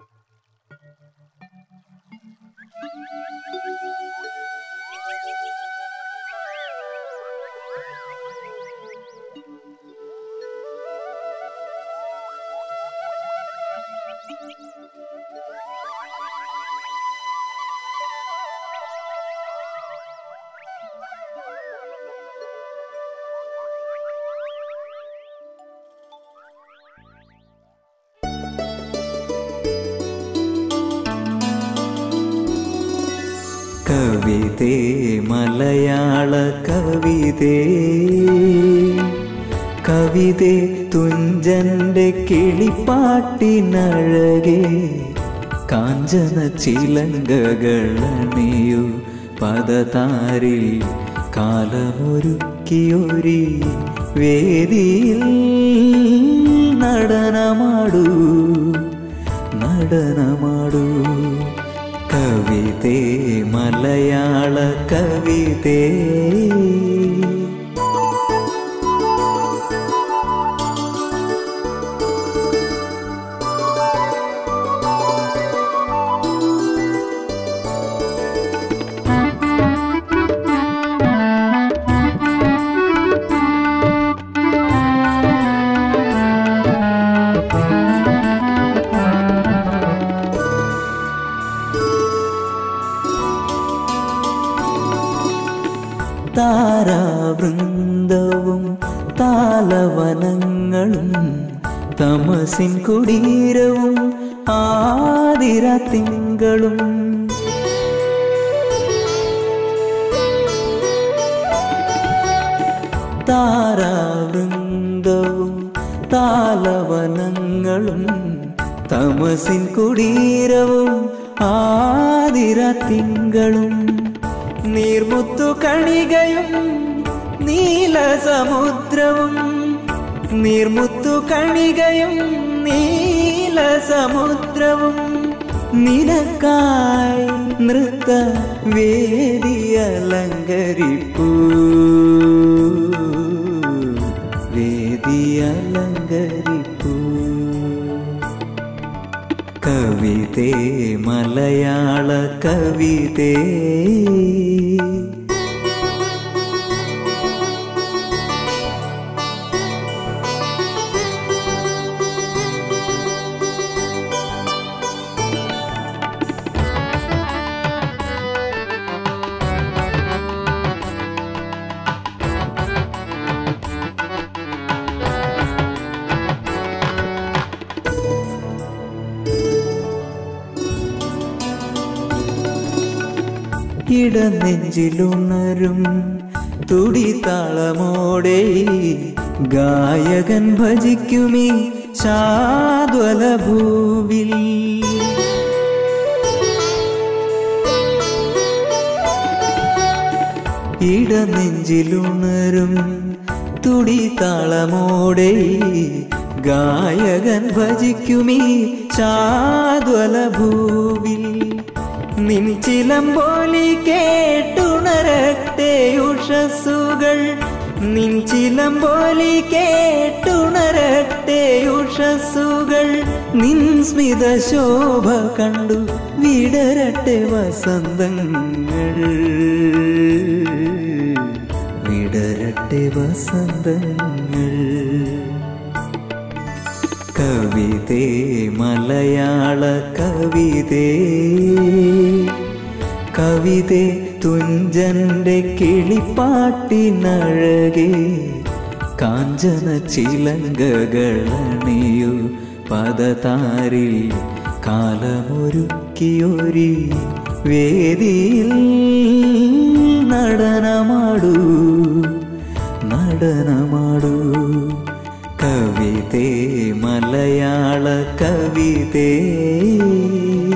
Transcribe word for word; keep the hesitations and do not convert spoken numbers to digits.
കവിതേ മലയാള കവിതേ, കവിതേ തുഞ്ചന്റെ കിളിപ്പാട്ടിനഴകേ, കാഞ്ചന ചിലങ്കകളണിയു പദതാരിൽ കാലമൊരുക്കിയൊരി വേദിയിൽ നടനമാടൂ നടനമാടൂ. കവിതേ മലയാള കവിതേ. താരാവൃന്ദവും താലവനങ്ങളും തമസിൻ കുടീരവും ആതിര തിങ്കളും, താരാവൃന്ദവും താലവനങ്ങളും തമസിൻ കുടീരവും ആതിര തിങ്കളും, നീർമുത്തു കണികയും നീലസമുദ്രവും, നീർമുത്തു കണികയും നീലസമുദ്രവും, നിനക്കായി നൃത്ത വേദിയലങ്കരിപ്പൂ വേദിയലങ്കരിപ്പൂ. കവിതേ മലയാള കവിതേ. ഇടനെഞ്ചിലുണരും തുടിതാളമോടെ ഗായകൻ ഭജിക്കുമീ ശാദ്വല ഭൂവിൽ, ഇടനെഞ്ചിലുണരും തുടിതാളമോടെ ഗായകൻ ഭജിക്കുമീ ശാദ്വല ഭൂവിൽ, നിൻ ചിലമ്പോലി കേട്ടുണരട്ടെ ഉഷസ്സുകൾ, നിൻ ചിലമ്പോലി കേട്ടുണരട്ടെ ഉഷസ്സുകൾ, നിൻ സ്മിത ശോഭ കണ്ടു വിടരട്ടെ വസന്തങ്ങൾ വിടരട്ടെ വസന്തങ്ങൾ. കവിതേ മലയാള കവിതേ, കവിതേ തുഞ്ചന്റെ കിളിപ്പാട്ടിനഴകേ, കാഞ്ചന ചിലങ്കകളണിയു പദതാരിൽ കാലമൊരുക്കിയൊരി വേദിയിൽ നടനമാടൂ നടനമാടൂ. കവിതേ മലയാള കവിതേ.